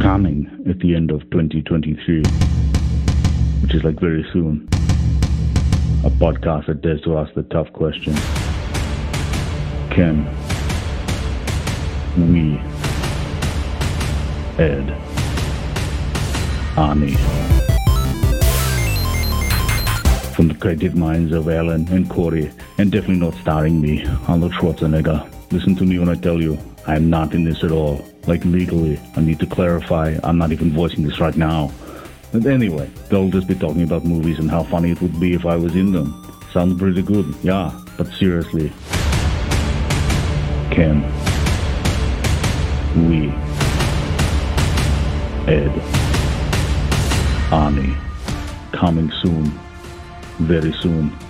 coming at the end of 2023, which is like very soon. A podcast that dares to ask the tough question. Can we Ed Arnie? From the creative minds of Alan and Corey, and definitely not starring me, Arnold Schwarzenegger. Listen to me when I tell you, I'm not in this at all. Like legally, I need to clarify, I'm not even voicing this right now. But anyway, they'll just be talking about movies and how funny it would be if I was in them. Sounds pretty good, yeah, but seriously. Can we Ed Arnie? Coming soon. Very soon.